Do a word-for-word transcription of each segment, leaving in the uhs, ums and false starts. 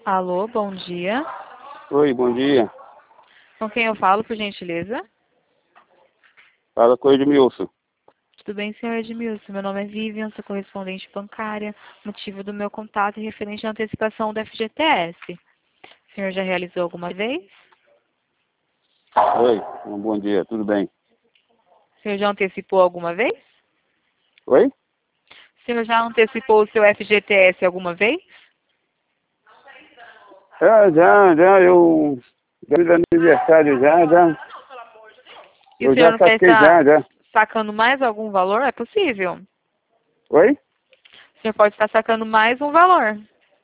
Alô, bom dia. Oi, bom dia. Com quem eu falo, por gentileza? Fala com o Edmilson. Tudo bem, senhor Edmilson? Meu nome é Vivian, sou correspondente bancária. Motivo do meu contato é referente à antecipação do F G T S. O senhor já realizou alguma vez? Oi, um bom dia, tudo bem? O senhor já antecipou alguma vez? Oi? O senhor já antecipou o seu F G T S alguma vez? Já, já, já, eu... Já fiz aniversário, já, já. E o Eu senhor já não quer saquei, já, estar já. sacando mais algum valor? É possível. Oi? O senhor pode estar sacando mais um valor.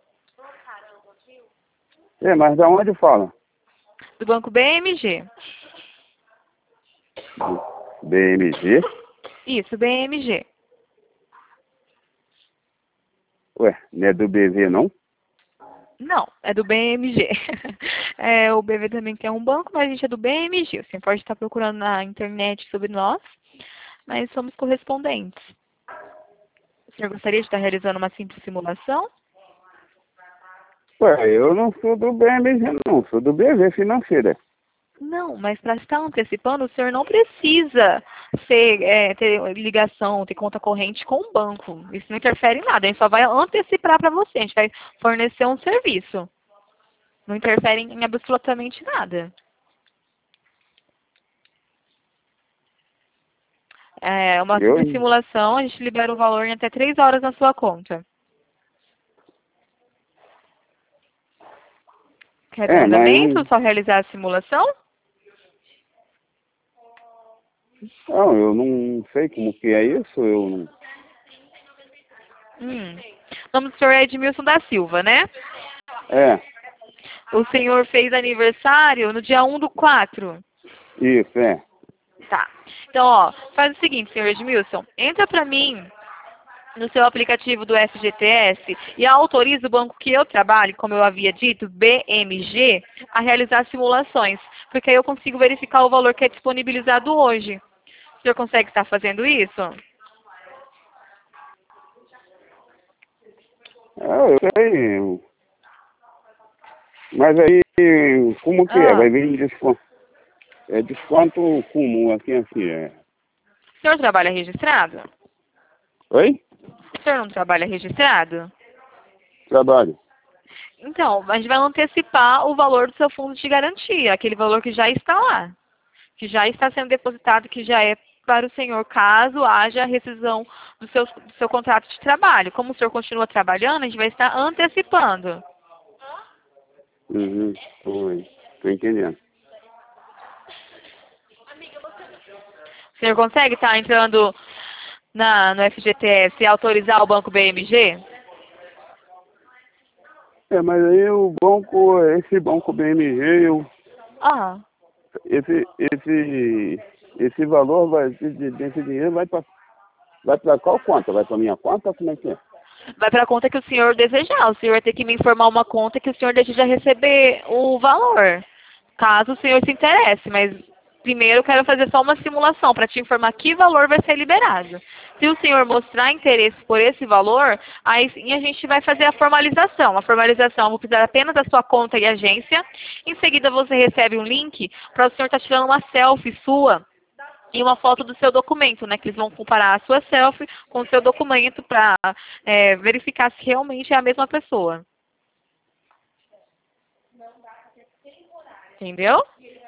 É, mas da onde fala? Do Banco B M G. B M G? Isso, B M G. Ué, não é do B V, não? Não, é do B M G. É, o B V também tem um banco, mas a gente é do B M G. Você pode estar procurando na internet sobre nós, mas somos correspondentes. O senhor gostaria de estar realizando uma simples simulação? Ué, eu não sou do B M G, não. Sou do B V Financeira. Não, mas para estar antecipando, o senhor não precisa ser, é, ter ligação, ter conta corrente com o banco. Isso não interfere em nada. A gente só vai antecipar para você. A gente vai fornecer um serviço. Não interfere em absolutamente nada. É uma Eu... simples simulação, a gente libera o valor em até três horas na sua conta. Quer É, mas... agendamento? Só realizar a simulação? Não, eu não sei como que é isso, eu não... Hum. O nome do senhor é Edmilson da Silva, né? É, O senhor fez aniversário no dia um do quatro. isso, é. Tá. Então, ó, faz o seguinte, senhor Edmilson. Entra pra mim no seu aplicativo do F G T S e autoriza o banco que eu trabalho, como eu havia dito, B M G, a realizar simulações. Porque aí eu consigo verificar o valor que é disponibilizado hoje. O senhor consegue estar fazendo isso? Ah, eu sei, eu- mas aí, como que é? Ah, Vai vir desconto? É desconto comum, assim, assim, é. o senhor trabalha registrado? Oi? O senhor não trabalha registrado? Trabalho. Então, a gente vai antecipar o valor do seu fundo de garantia, aquele valor que já está lá, que já está sendo depositado, que já é para o senhor, caso haja rescisão do seu, do seu contrato de trabalho. Como o senhor continua trabalhando, a gente vai estar antecipando. Uhum. Oi. Tô entendendo. O senhor consegue estar entrando na, no F G T S e autorizar o Banco B M G? É, mas aí o banco, esse banco B M G, eu, Ah, esse, esse, esse valor vai, esse, desse dinheiro vai para vai para qual conta? Vai para minha conta? Como é que é? vai para a conta que o senhor desejar. O senhor vai ter que me informar uma conta que o senhor deseja receber o valor, caso o senhor se interesse. Mas primeiro eu quero fazer só uma simulação para te informar que valor vai ser liberado. Se o senhor mostrar interesse por esse valor, aí sim a gente vai fazer a formalização. A formalização, eu vou precisar apenas da sua conta e agência. Em seguida você recebe um link para o senhor estar tirando uma selfie sua e uma foto do seu documento, né? Que eles vão comparar a sua selfie com o seu documento para é, verificar se realmente é a mesma pessoa. Entendeu?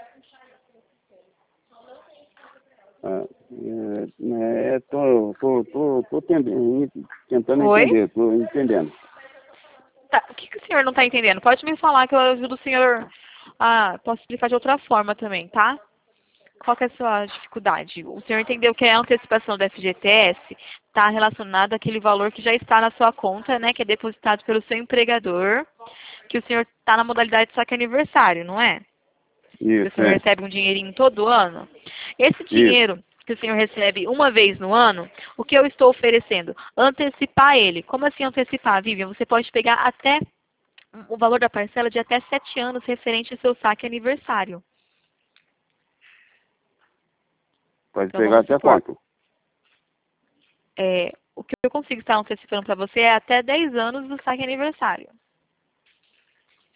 Ah, é, é, tô, tô, tô, tô tendendo, tentando Oi? entender, tô entendendo. Tá, o que, que o senhor não está entendendo? Pode me falar que eu ajudo o senhor. Ah, posso explicar de outra forma também, tá? Qual que é a sua dificuldade? O senhor entendeu que a antecipação do F G T S está relacionada àquele valor que já está na sua conta, né? Que é depositado pelo seu empregador, que o senhor está na modalidade de saque aniversário, não é? Que o Isso, senhor é. recebe um dinheirinho todo ano. Esse Isso. dinheiro que o senhor recebe uma vez no ano, o que eu estou oferecendo? Antecipar ele. Como assim antecipar, Vivian? Você pode pegar até o valor da parcela de até sete anos referente ao seu saque aniversário. Pode Então pegar vamos até supor, quanto? é, o que eu consigo estar antecipando para você é até dez anos do saque aniversário.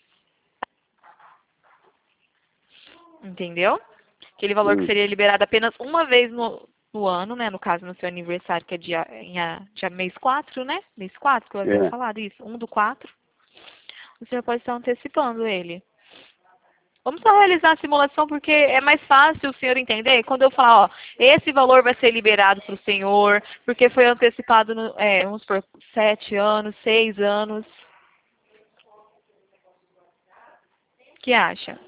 Entendeu? Aquele valor Hum. que seria liberado apenas uma vez no, no ano, né? No caso, no seu aniversário, que é dia, em, a- dia mês quatro, né? Mês quatro, que eu havia É. falado isso. um do quatro. O senhor pode estar antecipando ele. Vamos só realizar a simulação porque é mais fácil o senhor entender. Quando eu falar, ó, esse valor vai ser liberado para o senhor, porque foi antecipado, no, é, vamos por sete anos, seis anos. O que acha?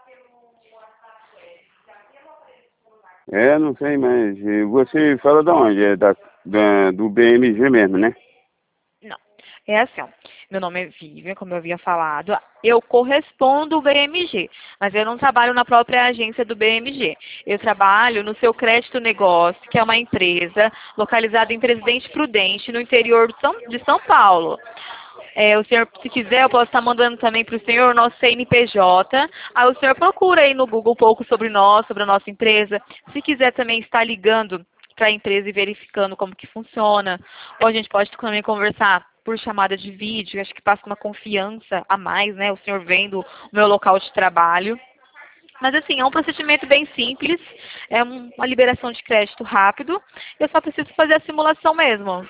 É, não sei, mas eh, você fala de onde? É da, da, do B M G mesmo, né? Não. É assim, ó. Meu nome é Vivian, como eu havia falado. Eu correspondo ao B M G, mas eu não trabalho na própria agência do B M G. Eu trabalho no seu Crédito Negócio, que é uma empresa localizada em Presidente Prudente, no interior de São, de São Paulo. É, o senhor, se quiser, eu posso estar mandando também para o senhor o nosso C N P J. Aí o senhor procura aí no Google um pouco sobre nós, sobre a nossa empresa. Se quiser também estar ligando para a empresa e verificando como que funciona. Ou a gente pode também conversar por chamada de vídeo, acho que passa uma confiança a mais, né? O senhor vendo o meu local de trabalho. Mas assim, é um procedimento bem simples, é um- uma liberação de crédito rápido. Eu só preciso fazer a simulação mesmo.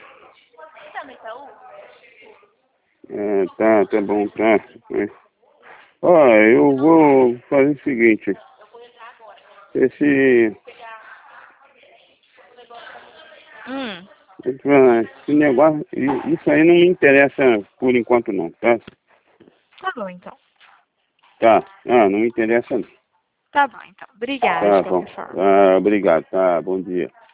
É, tá, tá bom, tá. É. Ó, eu vou fazer o seguinte. Esse, Hum, esse negócio, isso aí não me interessa por enquanto não, tá? tá bom então. Tá, ah, não me interessa não. Tá bom então. Obrigada de Tá bom. qualquer forma. Ah, obrigado, tá, bom dia.